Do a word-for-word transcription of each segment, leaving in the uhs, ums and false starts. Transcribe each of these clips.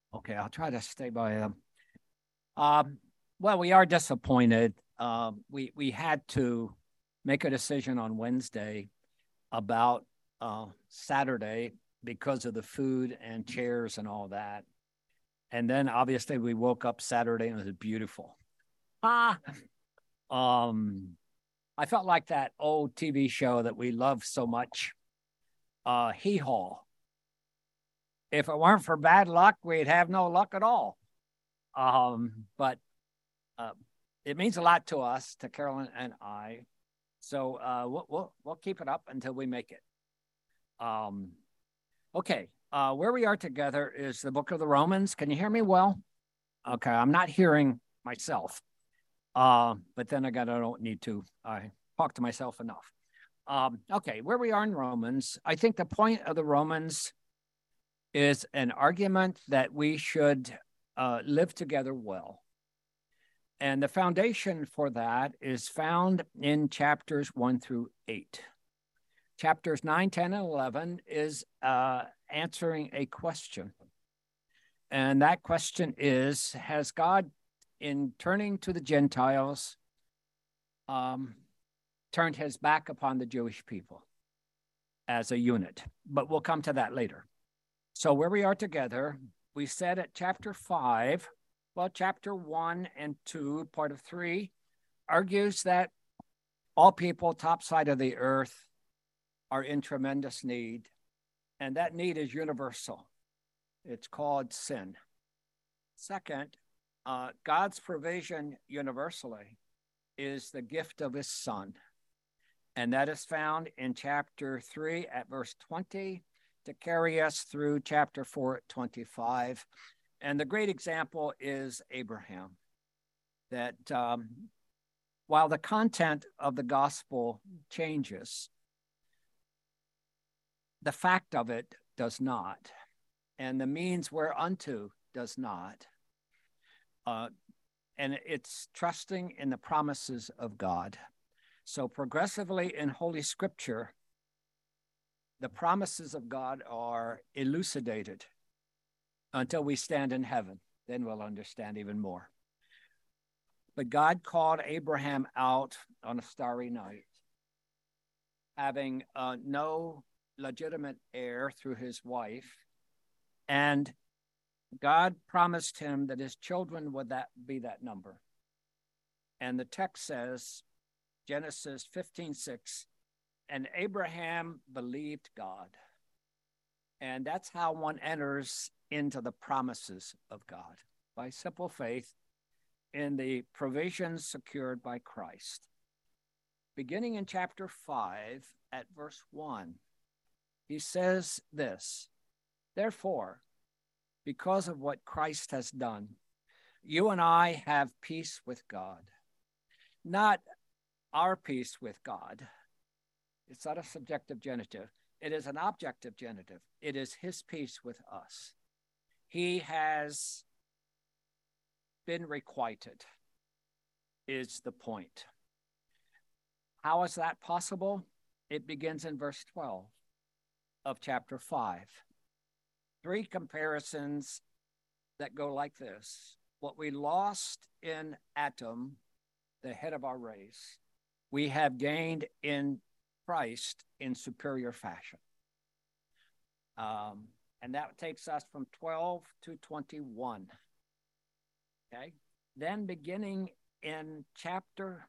Okay, I'll try to stay by them. Um, well, we are disappointed. Um, we we had to make a decision on Wednesday about uh, Saturday because of the food and chairs and all that. And then obviously we woke up Saturday and it was beautiful. Ah, um, I felt like that old T V show that we love so much, uh, Hee Haw. If it weren't for bad luck, we'd have no luck at all. Um, but uh, it means a lot to us, to Carolyn and I. So uh, we'll, we'll we'll keep it up until we make it. Um, okay, uh, where we are together is the Book of the Romans. Can you hear me well? Okay, I'm not hearing myself, uh, but then again, I don't need to. I talk to myself enough. Um, okay, where we are in Romans, I think the point of the Romans is an argument that we should uh, live together well. And the foundation for that is found in chapters one through eight. Chapters nine, ten, and eleven is uh, answering a question. And that question is, has God, in turning to the Gentiles, um, turned his back upon the Jewish people as a unit? But we'll come to that later. So where we are together, we said at chapter five, well, chapter one and two, part of three, argues that all people top side of the earth are in tremendous need, and that need is universal. It's called sin. Second, uh, God's provision universally is the gift of his son, and that is found in chapter three at verse twenty to carry us through chapter four at twenty-five. And the great example is Abraham, that um, while the content of the gospel changes, the fact of it does not, and the means whereunto does not. Uh, and it's trusting in the promises of God. So progressively in Holy Scripture, the promises of God are elucidated until we stand in heaven. Then we'll understand even more. But God called Abraham out on a starry night, having uh, no legitimate heir through his wife. And God promised him that his children would that be that number. And the text says, Genesis fifteen six, and Abraham believed God. And that's how one enters into the promises of God, by simple faith in the provisions secured by Christ. Beginning in chapter five at verse one, he says this, therefore, because of what Christ has done, you and I have peace with God. Not our peace with God. It's not a subjective genitive. It is an objective genitive. It is his peace with us. He has been requited, is the point. How is that possible? It begins in verse twelve of chapter five. Three comparisons that go like this. What we lost in Adam, the head of our race, we have gained in Christ in superior fashion. Um, and that takes us from twelve to twenty-one. Okay. Then beginning in chapter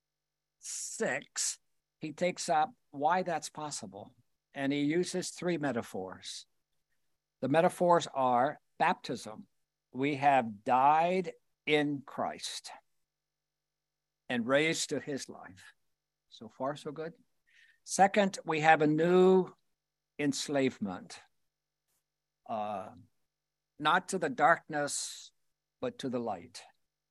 six, he takes up why that's possible. And he uses three metaphors. The metaphors are baptism. We have died in Christ and raised to his life. So far, so good. Second, we have a new enslavement, uh, not to the darkness, but to the light.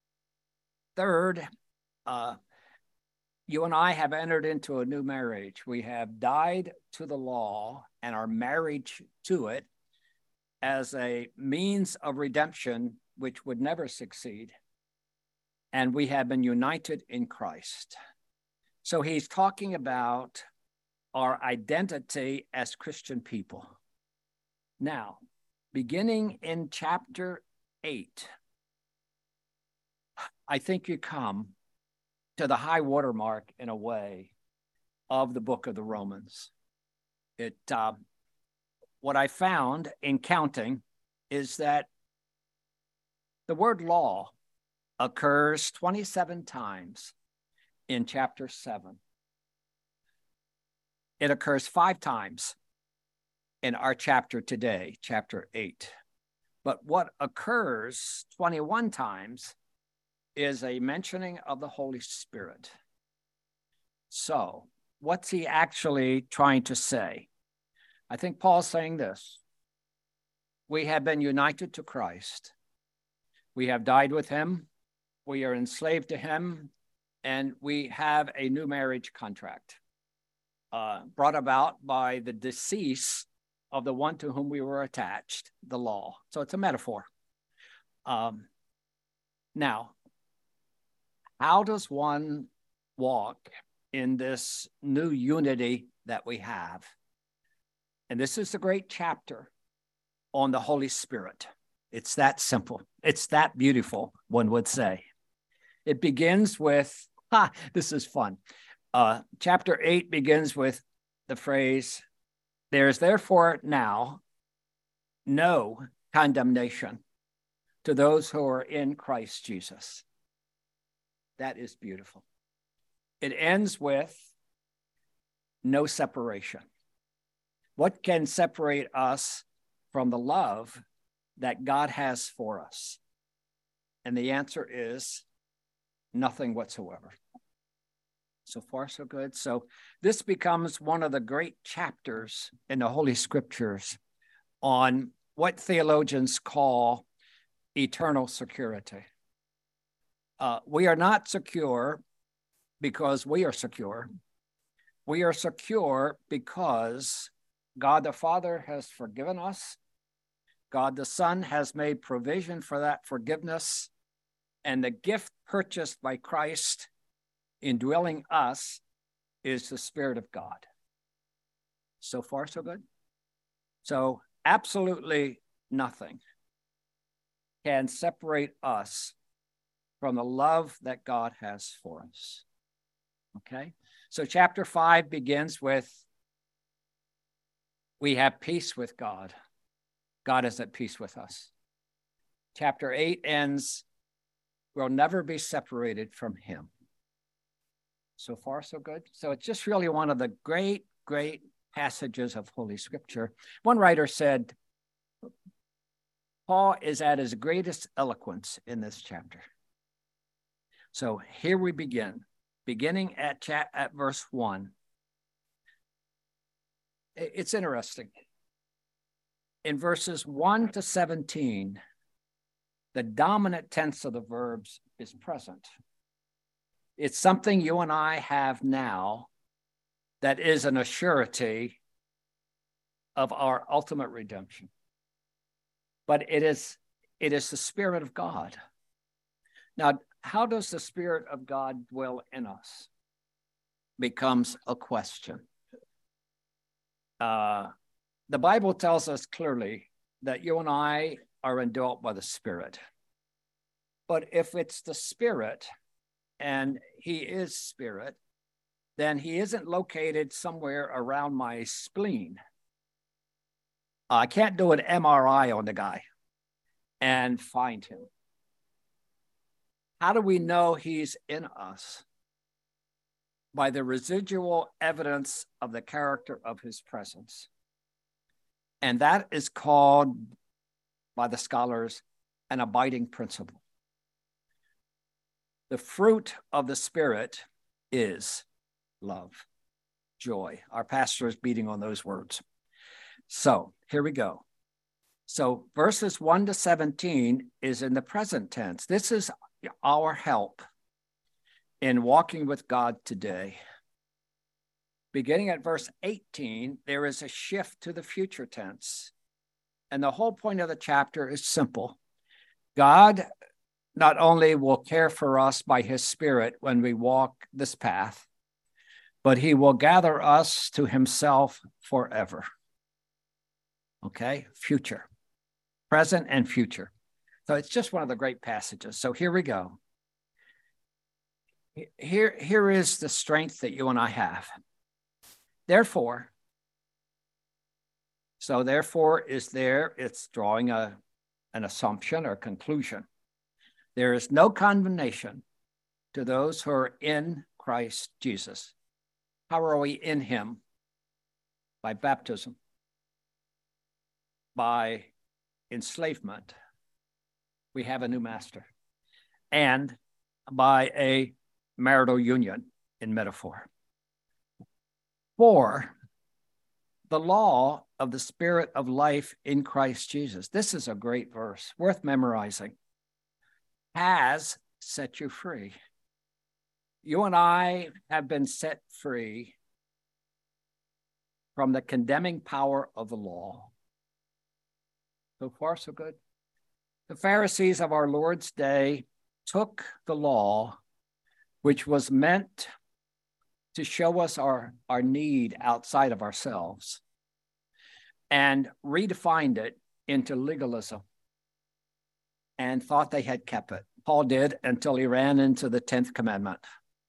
Third, uh, you and I have entered into a new marriage. We have died to the law and are married to it as a means of redemption, which would never succeed. And we have been united in Christ. So he's talking about our identity as Christian people. Now, beginning in chapter eight, I think you come to the high watermark in a way of the book of the Romans. It, uh, what I found in counting is that the word law occurs twenty-seven times in chapter seven. It occurs five times in our chapter today, chapter eight. But what occurs twenty-one times is a mentioning of the Holy Spirit. So, what's he actually trying to say? I think Paul's saying this. We have been united to Christ. We have died with him. We are enslaved to him. And we have a new marriage contract uh, brought about by the decease of the one to whom we were attached, the law. So it's a metaphor. Um, now, how does one walk in this new unity that we have? And this is the great chapter on the Holy Spirit. It's that simple. It's that beautiful, one would say. It begins with, ha, this is fun. Uh, chapter eight begins with the phrase, there is therefore now no condemnation to those who are in Christ Jesus. That is beautiful. It ends with no separation. What can separate us from the love that God has for us? And the answer is nothing whatsoever. So far, so good. So this becomes one of the great chapters in the Holy Scriptures on what theologians call eternal security. Uh, we are not secure because we are secure. We are secure because God the Father has forgiven us. God the Son has made provision for that forgiveness. And the gift purchased by Christ indwelling us is the Spirit of God. So far, so good. So absolutely nothing can separate us from the love that God has for us. Okay? So chapter five begins with, we have peace with God. God is at peace with us. Chapter eight ends, we'll never be separated from him. So far, so good. So it's just really one of the great, great passages of Holy Scripture. One writer said, Paul is at his greatest eloquence in this chapter. So here we begin, beginning at, chat, at verse one. It's interesting. In verses one to seventeen, the dominant tense of the verbs is present. It's something you and I have now that is an assurity of our ultimate redemption. But it is, it is the Spirit of God. Now, how does the Spirit of God dwell in us? Becomes a question. Uh, the Bible tells us clearly that you and I are indwelt by the Spirit. But if it's the Spirit, and he is Spirit, then he isn't located somewhere around my spleen. I can't do an M R I on the guy and find him. How do we know he's in us? By the residual evidence of the character of his presence. And that is called, by the scholars, an abiding principle. The fruit of the Spirit is love, joy. Our pastor is beating on those words. So here we go. So verses one to seventeen is in the present tense. This is our help in walking with God today. Beginning at verse eighteen, there is a shift to the future tense. And the whole point of the chapter is simple. God not only will care for us by his Spirit when we walk this path, but he will gather us to himself forever. Okay, future. present and future. So it's just one of the great passages. So here we go. Here, here is the strength that you and I have. Therefore, so therefore is there, it's drawing a, an assumption or conclusion. There is no condemnation to those who are in Christ Jesus. How are we in him? By baptism, by enslavement. We have a new master. And by a marital union in metaphor. For the law of the Spirit of life in Christ Jesus, this is a great verse, worth memorizing, has set you free. You and I have been set free from the condemning power of the law. So far, so good. The Pharisees of our Lord's day took the law, which was meant to show us our, our need outside of ourselves, and redefined it into legalism and thought they had kept it. Paul did until he ran into the tenth commandment.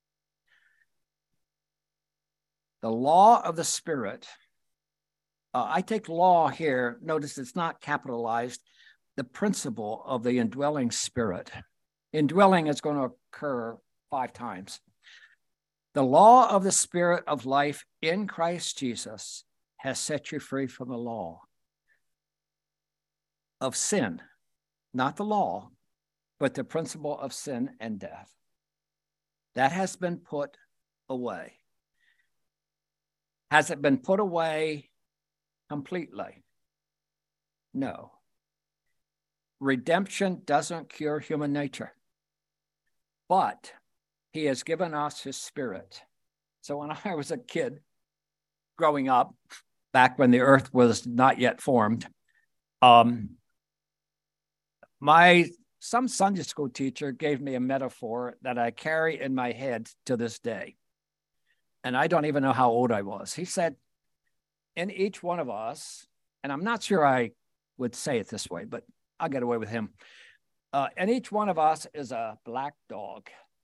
The law of the Spirit. Uh, I take law here. Notice it's not capitalized. The principle of the indwelling Spirit. Indwelling is going to occur five times. The law of the Spirit of life in Christ Jesus has set you free from the law of sin, not the law, but the principle of sin and death. That has been put away. Has it been put away completely? No. Redemption doesn't cure human nature, but he has given us his Spirit. So when I was a kid growing up, back when the earth was not yet formed, um, my some Sunday school teacher gave me a metaphor that I carry in my head to this day. And I don't even know how old I was. He said, in each one of us, and I'm not sure I would say it this way, but I'll get away with him. Uh, and each one of us is a black dog.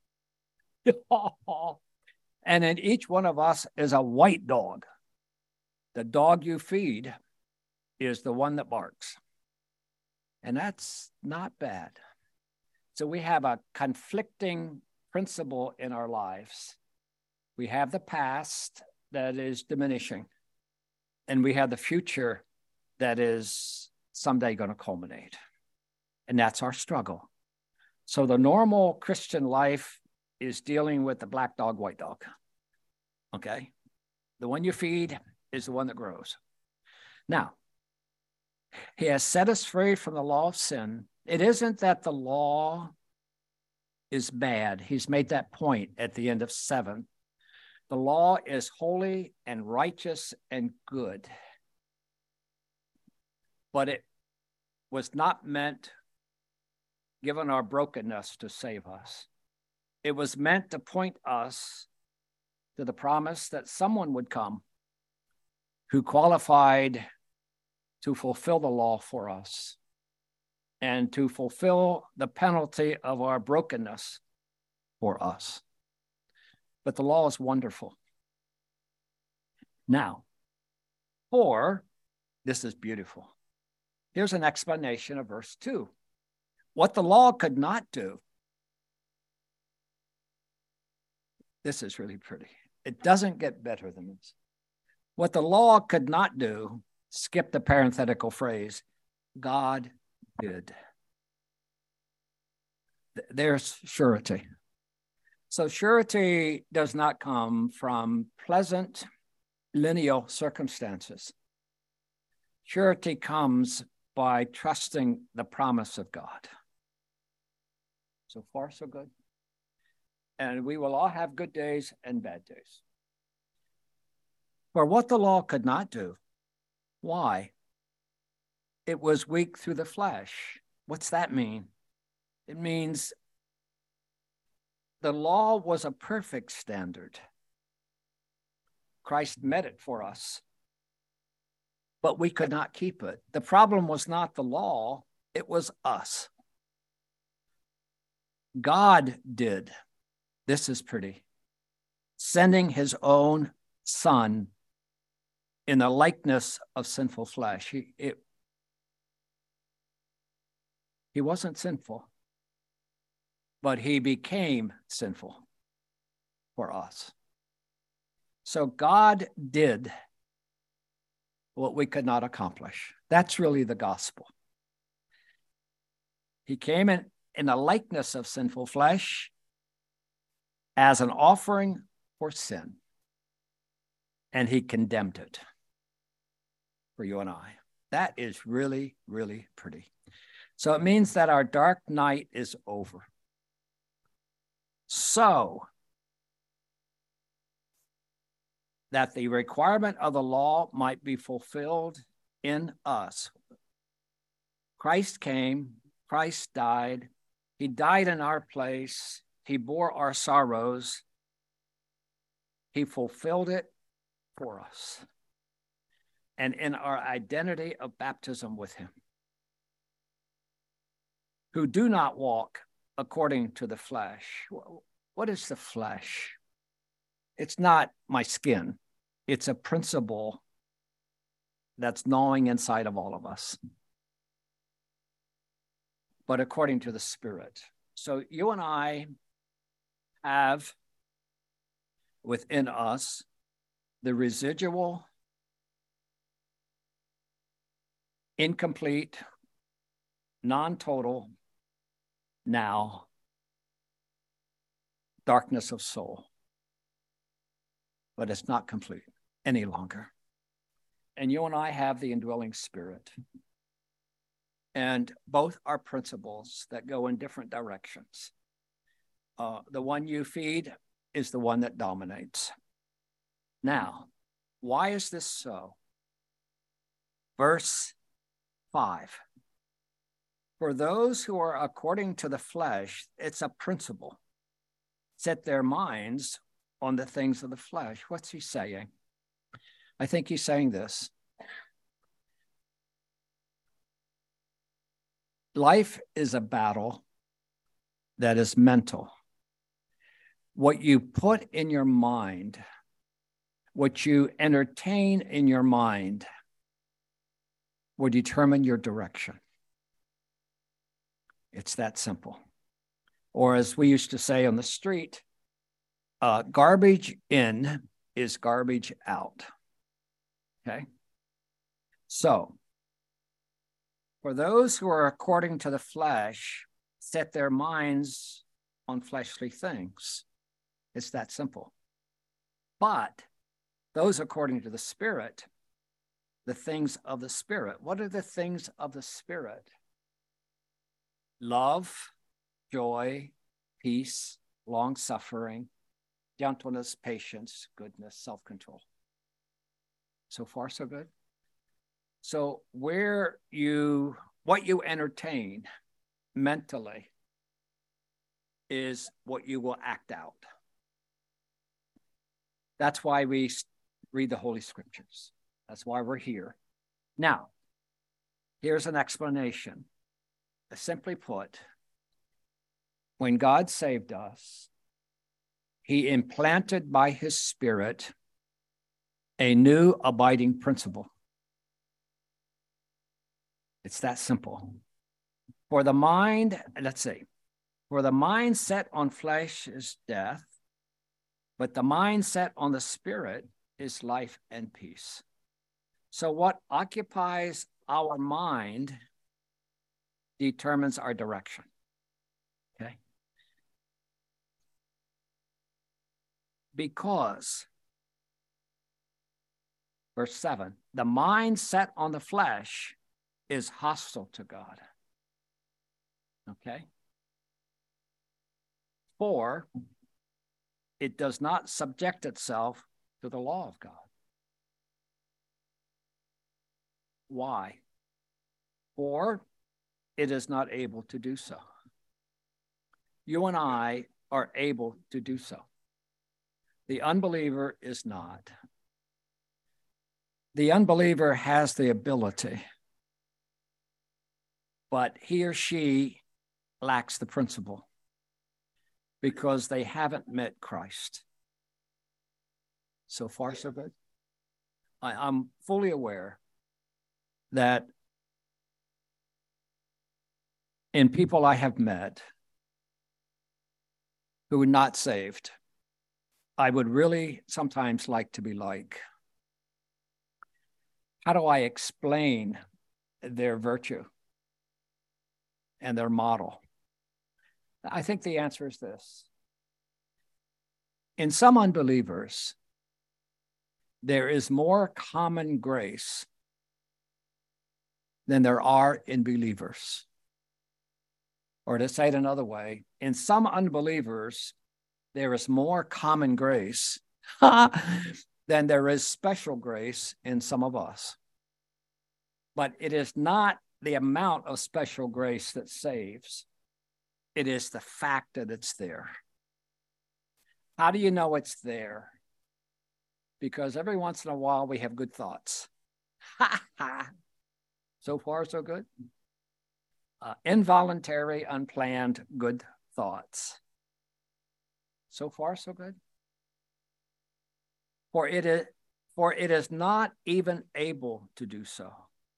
And in each one of us is a white dog. The dog you feed is the one that barks. And that's not bad. So we have a conflicting principle in our lives. We have the past that is diminishing, and we have the future that is someday going to culminate. And that's our struggle. So the normal Christian life is dealing with the black dog, white dog. Okay? The one you feed is the one that grows. Now, he has set us free from the law of sin. It isn't that the law is bad. He's made that point at the end of seven. The law is holy and righteous and good. But it was not meant, given our brokenness, to save us. It was meant to point us to the promise that someone would come who qualified to fulfill the law for us and to fulfill the penalty of our brokenness for us. But the law is wonderful. Now, for, this is beautiful. Here's an explanation of verse two. What the law could not do. This is really pretty. It doesn't get better than this. What the law could not do, skip the parenthetical phrase, God did. There's surety. So surety does not come from pleasant lineal circumstances. Surety comes by trusting the promise of God. So far, so good. And we will all have good days and bad days. For what the law could not do, why? It was weak through the flesh. What's that mean? It means the law was a perfect standard. Christ met it for us. but we could not keep it. The problem was not the law, it was us. God did. This is pretty. Sending his own son in the likeness of sinful flesh. He, it, he wasn't sinful, but he became sinful for us. So God did what we could not accomplish. That's really the gospel. He came in, in the likeness of sinful flesh as an offering for sin, and he condemned it for you and I. That is really, really pretty. So it means that our dark night is over. So that the requirement of the law might be fulfilled in us. Christ came, Christ died, he died in our place, he bore our sorrows, he fulfilled it for us. And in our identity of baptism with him, who do not walk according to the flesh. What is the flesh? It's not my skin. It's a principle that's gnawing inside of all of us, but according to the Spirit. So you and I have within us the residual, incomplete, non-total, now darkness of soul. But it's not complete any longer. And you and I have the indwelling Spirit. And both are principles that go in different directions. Uh, the one you feed is the one that dominates. Now, why is this so? Verse five. For those who are according to the flesh, it's a principle. Set their minds on the things of the flesh. What's he saying? I think he's saying this. Life is a battle that is mental. What you put in your mind, what you entertain in your mind, will determine your direction. It's that simple. Or as we used to say on the street, uh, garbage in is garbage out. Okay? So, for those who are according to the flesh, set their minds on fleshly things. It's that simple. But those according to the Spirit, the things of the Spirit. What are the things of the Spirit? Love, joy, peace, long-suffering, gentleness, patience, goodness, self-control. So far, so good. So where you, what you entertain mentally is what you will act out. That's why we read the Holy Scriptures. That's why we're here. Now, here's an explanation. Simply put, when God saved us, he implanted by his Spirit a new abiding principle. It's that simple. For the mind, let's see, for the mind set on flesh is death, but the mind set on the Spirit is life and peace. So what occupies our mind determines our direction. Okay? Because, verse seven, the mind set on the flesh is hostile to God. Okay? For it does not subject itself to the law of God. Why? For it is not able to do so. You and I are able to do so. The unbeliever is not. The unbeliever has the ability, but he or she lacks the principle because they haven't met Christ. So far, so good. I, I'm fully aware that in people I have met who are not saved, I would really sometimes like to be like, how do I explain their virtue and their model? I think the answer is this. In some unbelievers, there is more common grace than there are in believers. Or to say it another way, in some unbelievers, there is more common grace than there is special grace in some of us. But it is not the amount of special grace that saves. It is the fact that it's there. How do you know it's there? Because every once in a while we have good thoughts. So far, so good. Uh, involuntary, unplanned, good thoughts. So far, so good. For it is, for it is not even able to do so.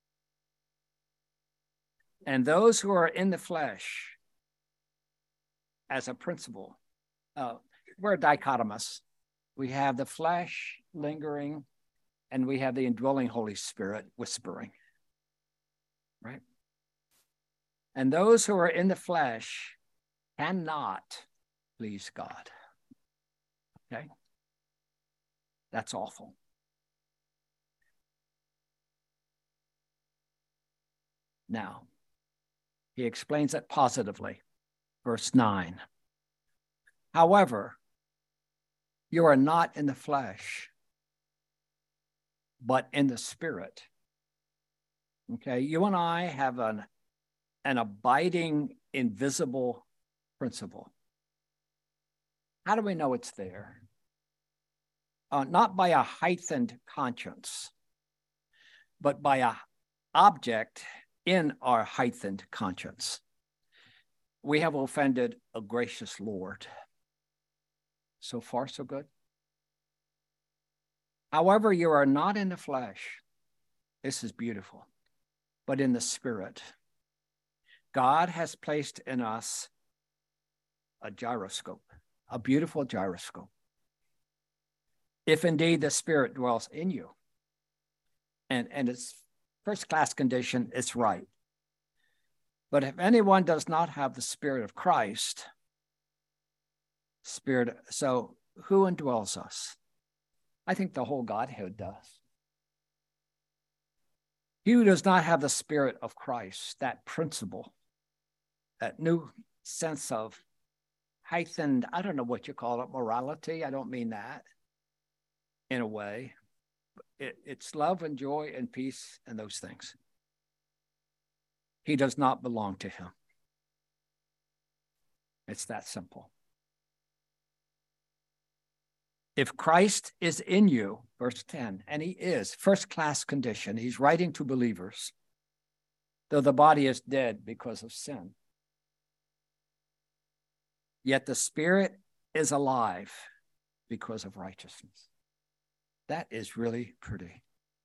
And those who are in the flesh, as a principle, uh, we're dichotomous. We have the flesh lingering, and we have the indwelling Holy Spirit whispering, right? And those who are in the flesh cannot please God. Okay? That's awful. Now, he explains it positively. Verse nine. However, you are not in the flesh, but in the Spirit. Okay, you and I have an, an abiding, invisible principle. How do we know it's there? Uh, not by a heightened conscience, but by a object in our heightened conscience. We have offended a gracious Lord. So far, so good. However, you are not in the flesh. This is beautiful, but in the Spirit. God has placed in us a gyroscope, a beautiful gyroscope. If indeed the Spirit dwells in you, and, and it's first class condition, it's right. But if anyone does not have the Spirit of Christ, Spirit, so who indwells us? I think the whole Godhead does. He who does not have the Spirit of Christ, that principle, that new sense of heightened, I don't know what you call it, morality. I don't mean that in a way. It, it's love and joy and peace and those things. He does not belong to him. It's that simple. If Christ is in you, verse ten, and he is, first class condition, he's writing to believers, though the body is dead because of sin, yet the Spirit is alive because of righteousness. That is really pretty.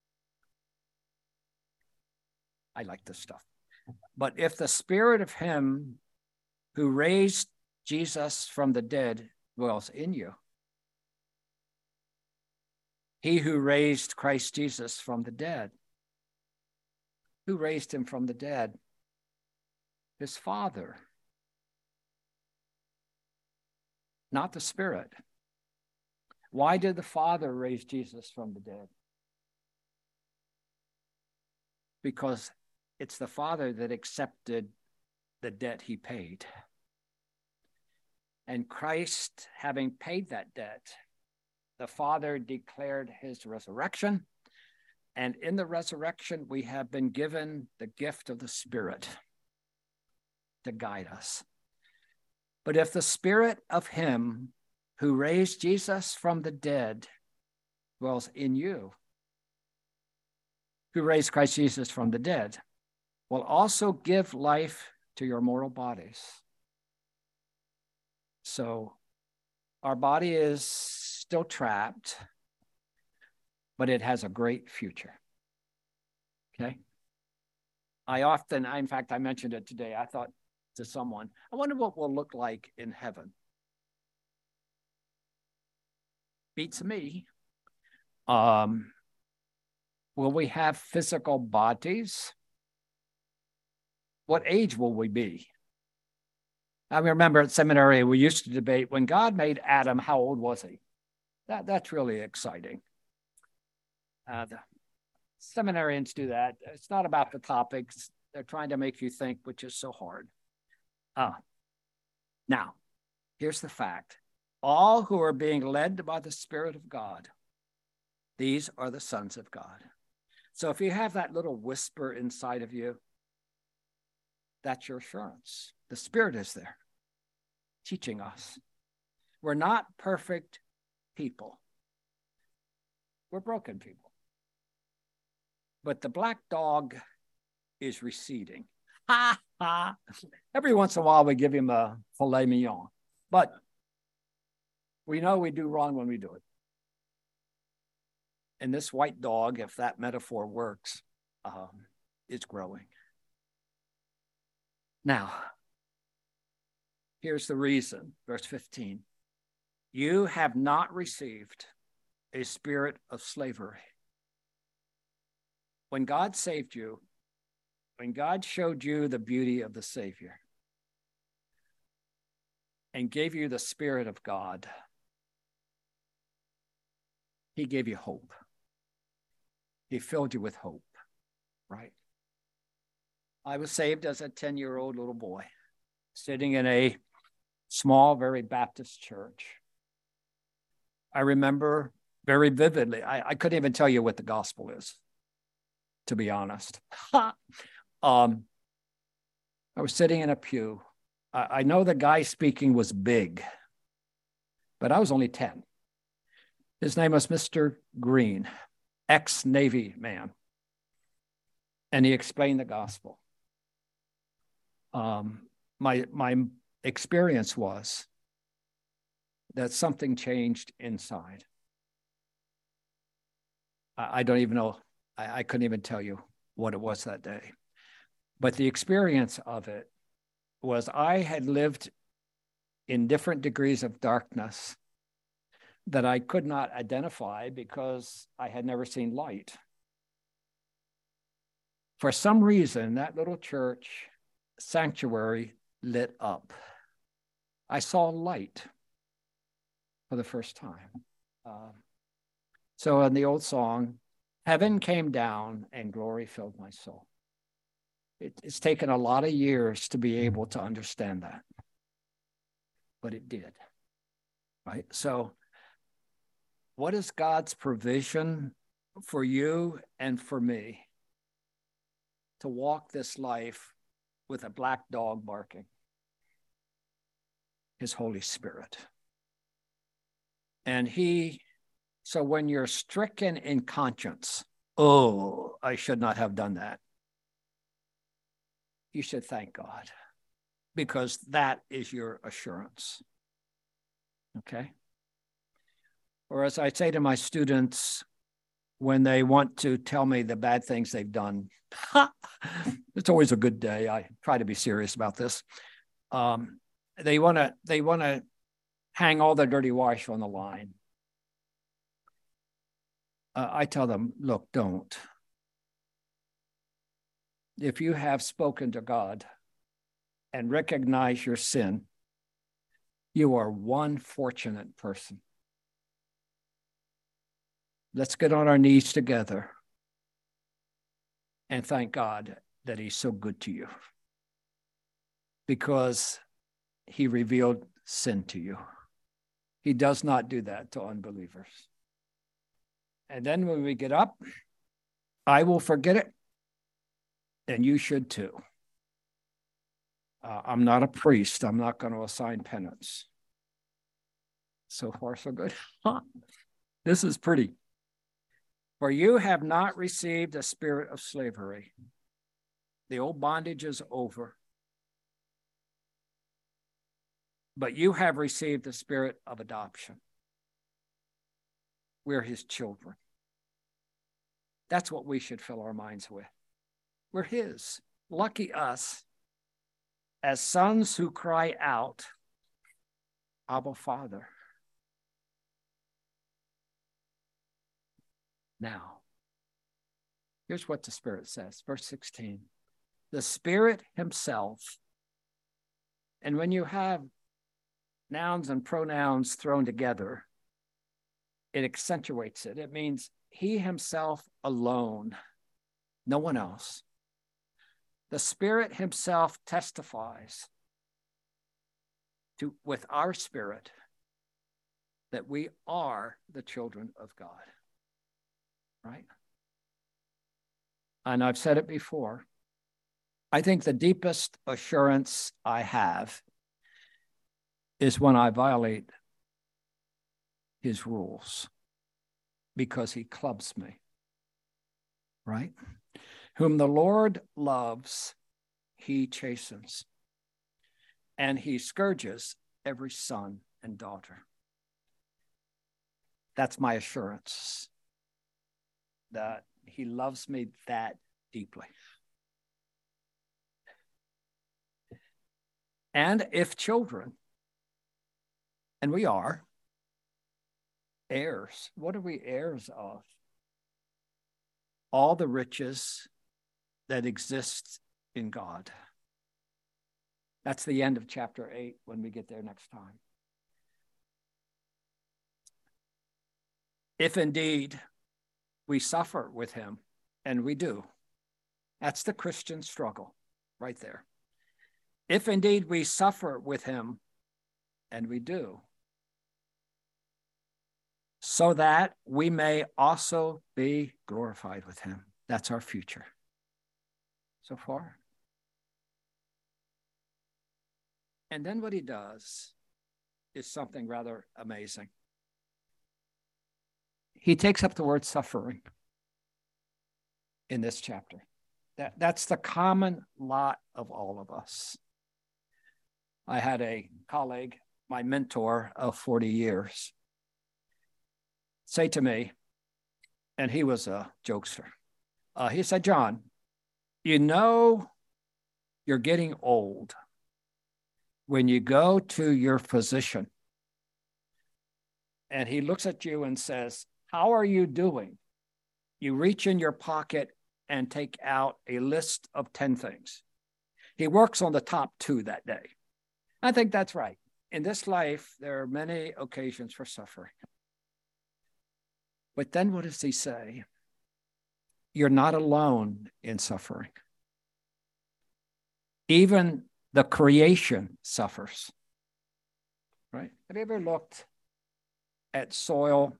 I like this stuff. But if the Spirit of him who raised Jesus from the dead dwells in you, he who raised Christ Jesus from the dead, who raised him from the dead? His Father, not the Spirit. Why did the Father raise Jesus from the dead? Because it's the Father that accepted the debt he paid. And Christ, having paid that debt, the Father declared his resurrection. And in the resurrection, we have been given the gift of the Spirit to guide us. But if the Spirit of him who raised Jesus from the dead dwells in you, who raised Christ Jesus from the dead, will also give life to your mortal bodies. So our body is still trapped, but it has a great future. Okay? I often, I, in fact, I mentioned it today. I thought to someone, I wonder what we'll look like in heaven. Beats me. Um, will we have physical bodies? What age will we be? I remember at seminary, we used to debate, when God made Adam, how old was he? That, that's really exciting. Uh, the seminarians do that. It's not about the topics. They're trying to make you think, which is so hard. Uh, now, here's the fact. All who are being led by the Spirit of God, these are the sons of God. So if you have that little whisper inside of you, that's your assurance. The Spirit is there, teaching us. We're not perfect people. We're broken people. But the black dog is receding. Ha, ha. Every once in a while, we give him a filet mignon. But we know we do wrong when we do it. And this white dog, if that metaphor works, um, is growing. Now, here's the reason, verse fifteen. You have not received a spirit of slavery. When God saved you, when God showed you the beauty of the Savior and gave you the Spirit of God, he gave you hope. He filled you with hope, right? I was saved as a ten-year-old little boy, sitting in a small, very Baptist church. I remember very vividly, I, I couldn't even tell you what the gospel is, to be honest. um, I was sitting in a pew. I, I know the guy speaking was big, but I was only ten. His name was Mister Green, ex-Navy man. And he explained the gospel. Um, my, my experience was that something changed inside. I, I don't even know, I, I couldn't even tell you what it was that day. But the experience of it was I had lived in different degrees of darkness that I could not identify because I had never seen light. For some reason, that little church sanctuary lit up. I saw light for the first time. Um, so in the old song, heaven came down and glory filled my soul. It, it's taken a lot of years to be able to understand that, but it did, right? So what is God's provision for you and for me to walk this life with a black dog barking? His Holy Spirit. And he, so when you're stricken in conscience, oh, I should not have done that, you should thank God, because that is your assurance. Okay? Or as I say to my students when they want to tell me the bad things they've done, it's always a good day. I try to be serious about this. Um, they want to they want to hang all the dirty wash on the line. Uh, I tell them, look, don't. If you have spoken to God and recognize your sin, you are one fortunate person. Let's get on our knees together and thank God that he's so good to you, because he revealed sin to you. He does not do that to unbelievers. And then when we get up, I will forget it, and you should too. Uh, I'm not a priest. I'm not going to assign penance. So far, so good. This is pretty. For you have not received a spirit of slavery. The old bondage is over. But you have received the spirit of adoption. We're his children. That's what we should fill our minds with. We're his. Lucky us, as sons who cry out, Abba, Father. Now, here's what the Spirit says, verse sixteen. The Spirit himself, and when you have nouns and pronouns thrown together, it accentuates it. It means he himself alone, no one else. The Spirit himself testifies to, with our spirit, that we are the children of God. Right? And I've said it before. I think the deepest assurance I have is when I violate his rules because he clubs me. Right? Whom the Lord loves, he chastens, and he scourges every son and daughter. That's my assurance, that he loves me that deeply. And if children, and we are, heirs, what are we heirs of? All the riches that exist in God. That's the end of chapter eight when we get there next time. If indeed we suffer with him, and we do, that's the Christian struggle right there. If indeed we suffer with him, and we do, so that we may also be glorified with him. That's our future. So far. And then what he does is something rather amazing. He takes up the word suffering in this chapter. That, that's the common lot of all of us. I had a colleague, my mentor of forty years, say to me, and he was a jokester, uh, he said, John, you know you're getting old when you go to your physician and he looks at you and says, how are you doing? You reach in your pocket and take out a list of ten things. He works on the top two that day. I think that's right. In this life, there are many occasions for suffering. But then what does he say? You're not alone in suffering. Even the creation suffers. Right? Have you ever looked at soil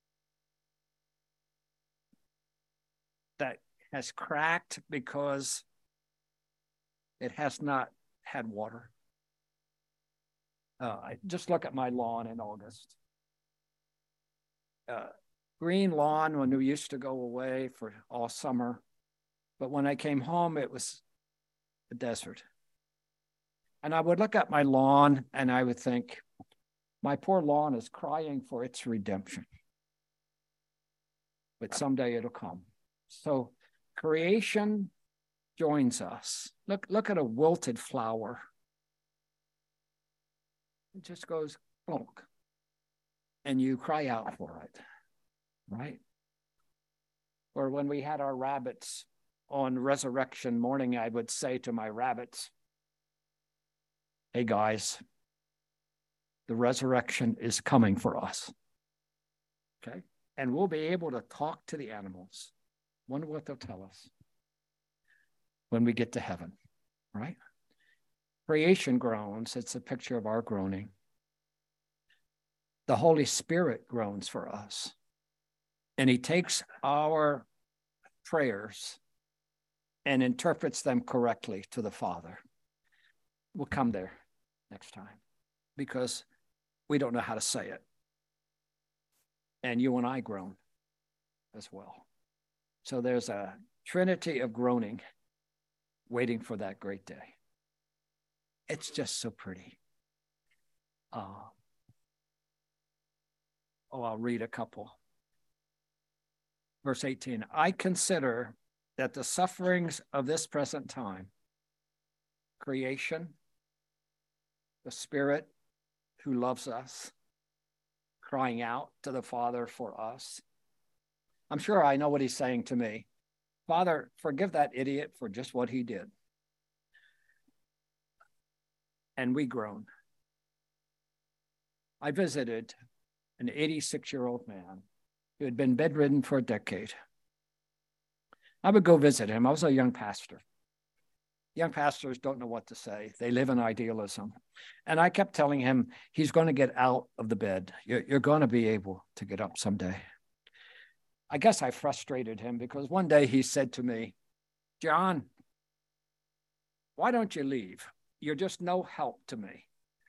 that has cracked because it has not had water? Uh, I just look at my lawn in August. Uh, green lawn when we used to go away for all summer. But when I came home, it was a desert. And I would look at my lawn and I would think, my poor lawn is crying for its redemption. But someday it'll come. So creation joins us. Look, look at a wilted flower. It just goes plonk. And you cry out for it. Right? Or when we had our rabbits on resurrection morning, I would say to my rabbits, hey guys, the resurrection is coming for us. Okay? And we'll be able to talk to the animals. Wonder what they'll tell us when we get to heaven, right? Creation groans. It's a picture of our groaning. The Holy Spirit groans for us. And he takes our prayers and interprets them correctly to the Father. We'll come there next time because we don't know how to say it. And you and I groan as well. So there's a trinity of groaning waiting for that great day. It's just so pretty. Uh, oh, I'll read a couple. Verse eighteen, I consider that the sufferings of this present time, creation, the Spirit who loves us, crying out to the Father for us. I'm sure I know what he's saying to me. Father, forgive that idiot for just what he did. And we groan. I visited an eighty-six-year-old man who had been bedridden for a decade. I would go visit him. I was a young pastor. Young pastors don't know what to say. They live in idealism. And I kept telling him, he's going to get out of the bed. You're, you're going to be able to get up someday. I guess I frustrated him because one day he said to me, John, why don't you leave? You're just no help to me.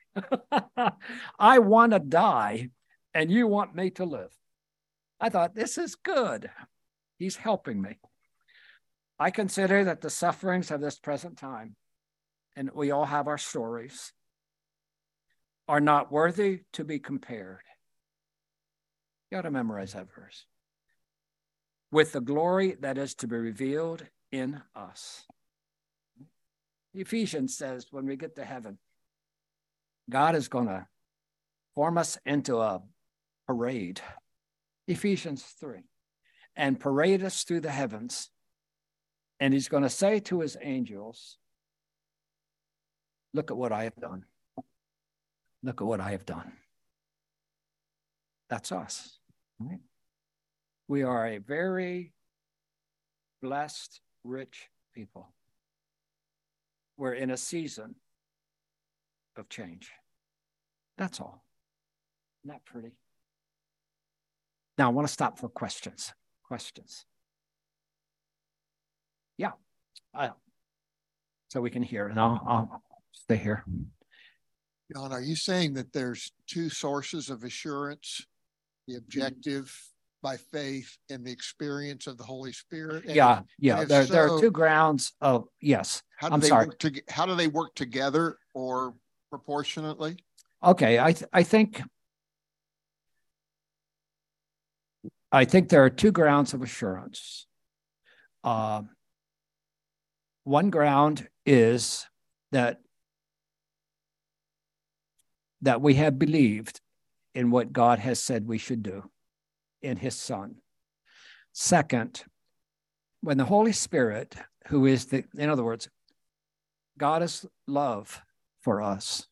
I want to die, and you want me to live. I thought, this is good. He's helping me. I consider that the sufferings of this present time, and we all have our stories, are not worthy to be compared. You got to memorize that verse. With the glory that is to be revealed in us. Ephesians says when we get to heaven, God is going to form us into a parade. Ephesians three. And parade us through the heavens. And he's going to say to his angels, look at what I have done. Look at what I have done. That's us. Right? We are a very blessed, rich people. We're in a season of change. That's all. Isn't that pretty? Now, I want to stop for questions. Questions. Yeah. Uh, so we can hear, and I'll, I'll stay here. John, are you saying that there's two sources of assurance, the objective by faith and the experience of the Holy Spirit? And yeah, if, yeah. There, so, there are two grounds of, yes. How do I'm they sorry. Work to, how do they work together or proportionately? Okay, I th- I think I think there are two grounds of assurance. Uh, one ground is that that we have believed in what God has said we should do in his Son. Second, when the Holy Spirit, who is the, in other words, God is love for us.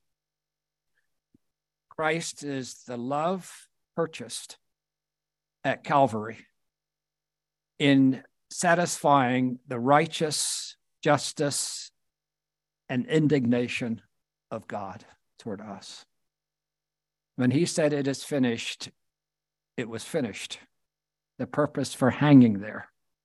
Christ is the love purchased at Calvary in satisfying the righteous justice and indignation of God toward us. When he said it is finished, it was finished. The purpose for hanging there.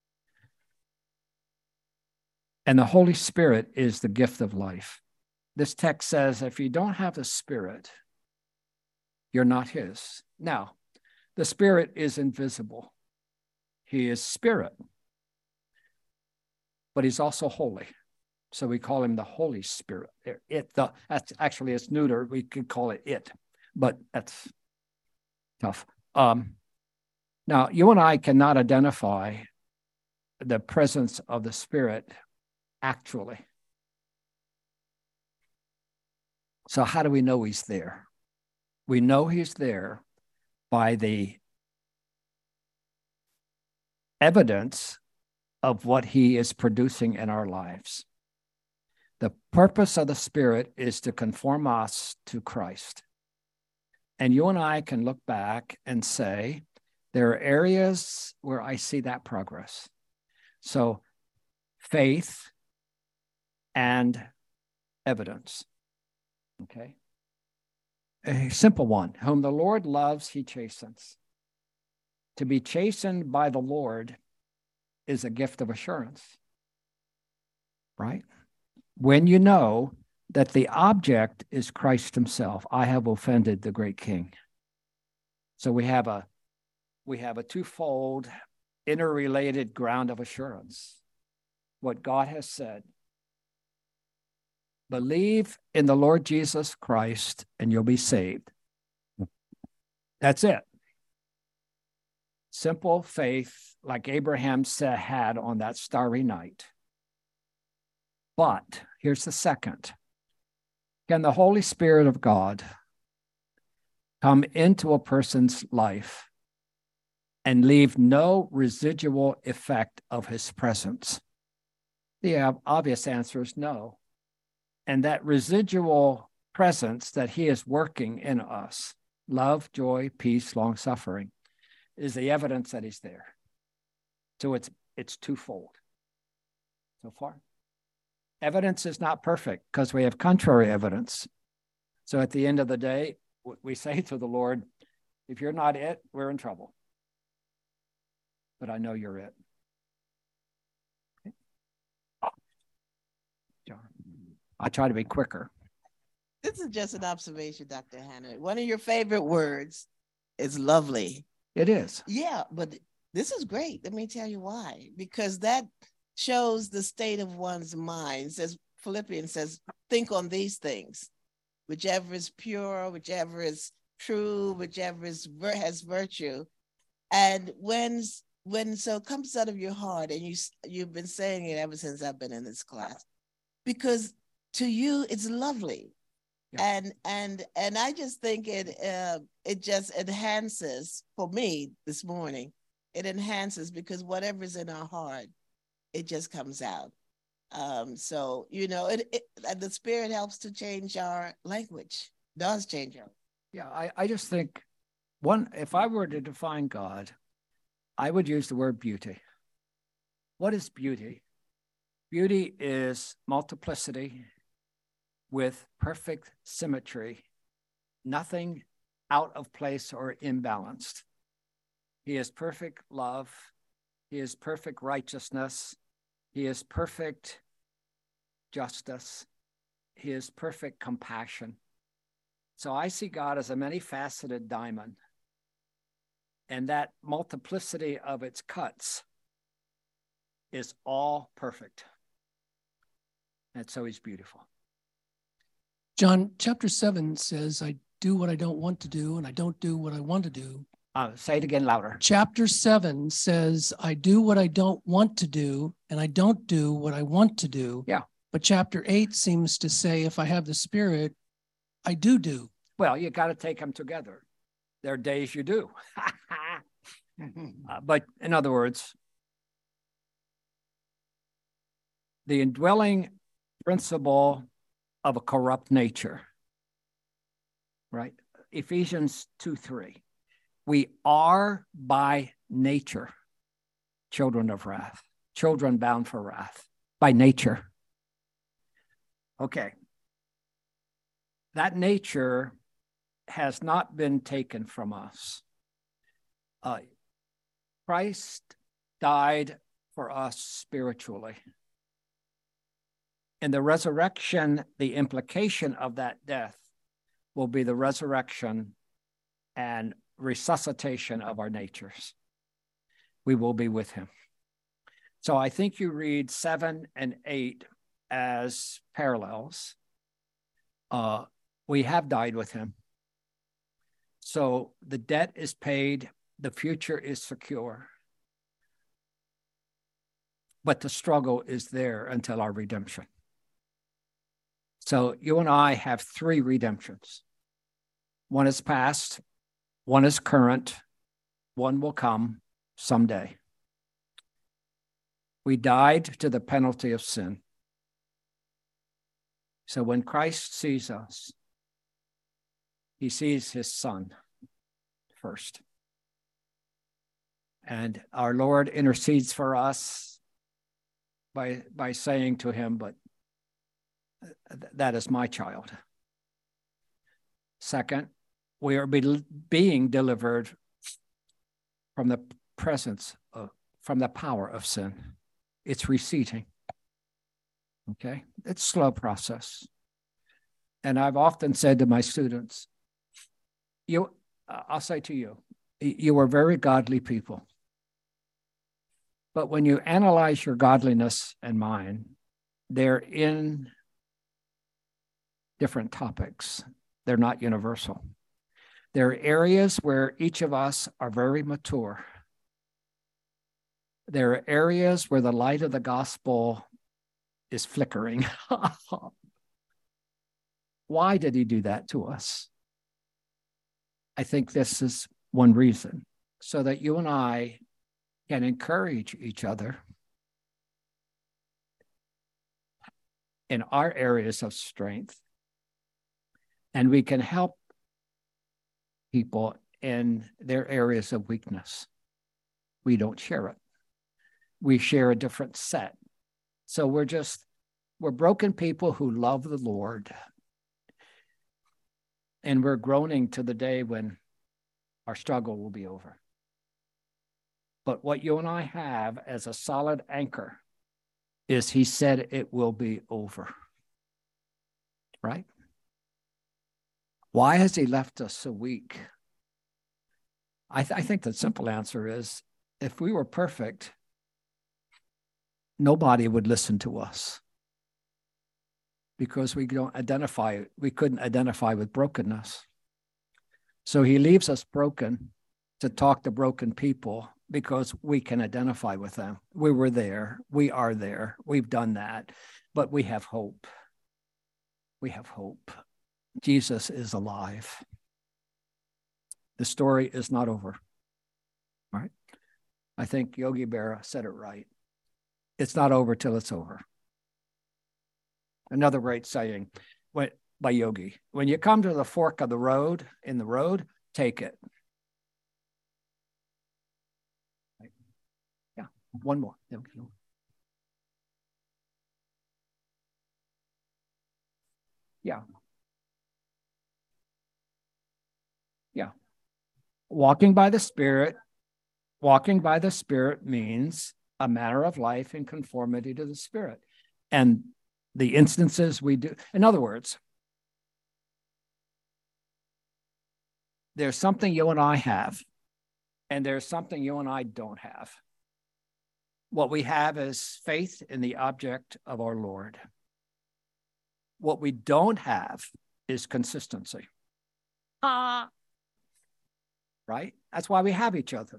And the Holy Spirit is the gift of life. This text says if you don't have the Spirit, you're not his. Now, the Spirit is invisible. He is Spirit. But he's also holy. So we call him the Holy Spirit. It, the, that's actually, it's neuter. We could call it it, but that's tough. Um, now, you and I cannot identify the presence of the Spirit actually. So how do we know he's there? We know he's there by the evidence of what he is producing in our lives. The purpose of the Spirit is to conform us to Christ. And you and I can look back and say, there are areas where I see that progress. So faith and evidence. Okay. A simple one. Whom the Lord loves, he chastens. To be chastened by the Lord is a gift of assurance. Right? When you know that the object is Christ himself. I have offended the great King. So we have a we have a twofold interrelated ground of assurance. What God has said. Believe in the Lord Jesus Christ and you'll be saved. That's it. Simple faith like Abraham said, had on that starry night. But here's the second. Can the Holy Spirit of God come into a person's life and leave no residual effect of his presence? The obvious answer is no. And that residual presence that he is working in us, love, joy, peace, long-suffering, is the evidence that he's there. So it's it's twofold so far. Evidence is not perfect because we have contrary evidence. So at the end of the day, we say to the Lord, if you're not it, we're in trouble. But I know you're it. Okay. John. I try to be quicker. This is just an observation, Doctor Hannah. One of your favorite words is lovely. It is. Yeah, but this is great. Let me tell you why. Because that shows the state of one's mind. Says Philippians says, think on these things, whichever is pure, whichever is true, whichever is has virtue. And when when so it comes out of your heart, and you you've been saying it ever since I've been in this class, because to you it's lovely. Yeah. And and and I just think it uh, it just enhances for me this morning. It enhances because whatever's in our heart, it just comes out. Um, so you know, it, it the Spirit helps to change our language. Does change our. Yeah, I I just think one. If I were to define God, I would use the word beauty. What is beauty? Beauty is multiplicity with perfect symmetry, nothing out of place or imbalanced. He is perfect love. He is perfect righteousness. He is perfect justice. He is perfect compassion. So I see God as a many-faceted diamond, and that multiplicity of its cuts is all perfect. And so he's beautiful. John, chapter seven says, I do what I don't want to do, and I don't do what I want to do. Uh, say it again louder. Chapter seven says, I do what I don't want to do, and I don't do what I want to do. Yeah. But chapter eight seems to say, if I have the Spirit, I do do. Well, you got to take them together. There are days you do. uh, but in other words, the indwelling principle of a corrupt nature, right? Ephesians two three. We are by nature children of wrath, children bound for wrath, by nature. Okay. That nature has not been taken from us. Uh, Christ died for us spiritually. In the resurrection, the implication of that death will be the resurrection and resuscitation of our natures. We will be with him. So I think you read seven and eight as parallels. Uh, we have died with him. So the debt is paid, the future is secure. But the struggle is there until our redemption. So you and I have three redemptions. One is past, one is current, one will come someday. We died to the penalty of sin. So when Christ sees us, he sees his Son first. And our Lord intercedes for us by, by saying to him, but that is my child. Second, we are be, being delivered from the presence of, from the power of sin. It's receding. Okay? It's a slow process. And I've often said to my students, you, I'll say to you, you are very godly people. But when you analyze your godliness and mine, they're in different topics. They're not universal. There are areas where each of us are very mature. There are areas where the light of the gospel is flickering. Why did he do that to us? I think this is one reason, so that you and I can encourage each other in our areas of strength, and we can help people in their areas of weakness. We don't share it. We share a different set. So we're just, we're broken people who love the Lord. And we're groaning to the day when our struggle will be over. But what you and I have as a solid anchor is he said it will be over. Right? Why has he left us so weak? I, th- I think the simple answer is, if we were perfect, nobody would listen to us, because we don't identify, we couldn't identify with brokenness. So he leaves us broken to talk to broken people, because we can identify with them. We were there, we are there, we've done that, but we have hope. We have hope. Jesus is alive. The story is not over. All right? I think Yogi Berra said it right. It's not over till it's over. Another great saying by Yogi: when you come to the fork of the road, in the road, take it. Right. Yeah, one more. Yeah. Yeah. Walking by the Spirit, walking by the Spirit means a manner of life in conformity to the Spirit. And the instances we do, in other words, there's something you and I have, and there's something you and I don't have. What we have is faith in the object of our Lord. What we don't have is consistency. Ah. Right? That's why we have each other.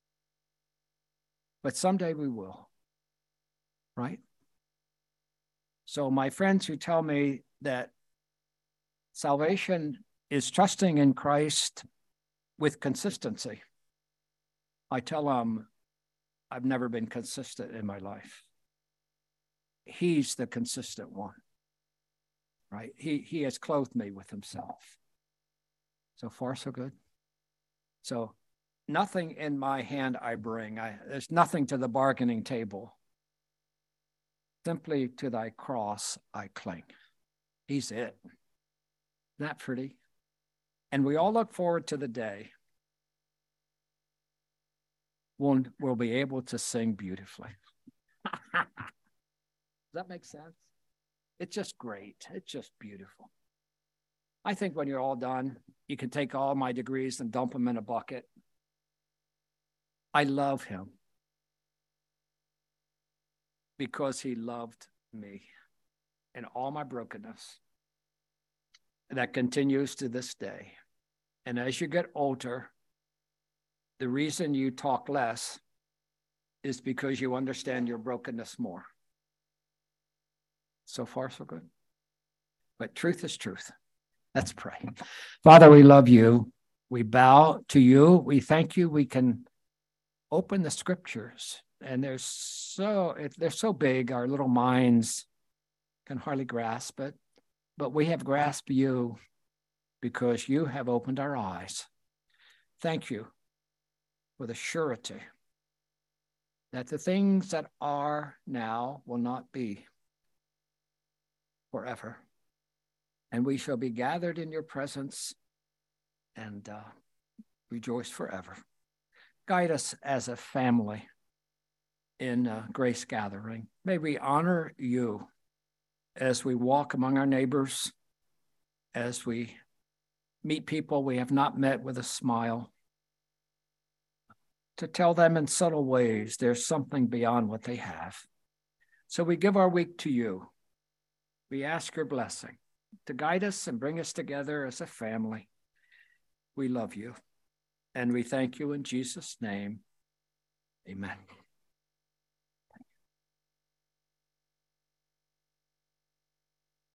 But someday we will. Right? So my friends who tell me that salvation is trusting in Christ with consistency, I tell them, I've never been consistent in my life. He's the consistent one. Right? He, he has clothed me with himself. So far, so good. So nothing in my hand I bring. I, there's nothing to the bargaining table. Simply to thy cross I cling. He's it. Isn't that pretty? And we all look forward to the day when we'll be able to sing beautifully. Does that make sense? It's just great. It's just beautiful. I think when you're all done, you can take all my degrees and dump them in a bucket. I love him because he loved me and all my brokenness. That continues to this day. And as you get older, the reason you talk less is because you understand your brokenness more. So far, so good. But truth is truth. Let's pray. Father, we love you. We bow to you. We thank you. We can open the scriptures, and they're so, they're so big, our little minds can hardly grasp it. But we have grasped you because you have opened our eyes. Thank you for the surety that the things that are now will not be forever. And we shall be gathered in your presence and uh, rejoice forever. Guide us as a family in uh, Grace Gathering. May we honor you as we walk among our neighbors, as we meet people we have not met with a smile. to tell them in subtle ways there's something beyond what they have. So we give our week to you. We ask your blessing to guide us and bring us together as a family. We love you, and we thank you in Jesus' name. Amen.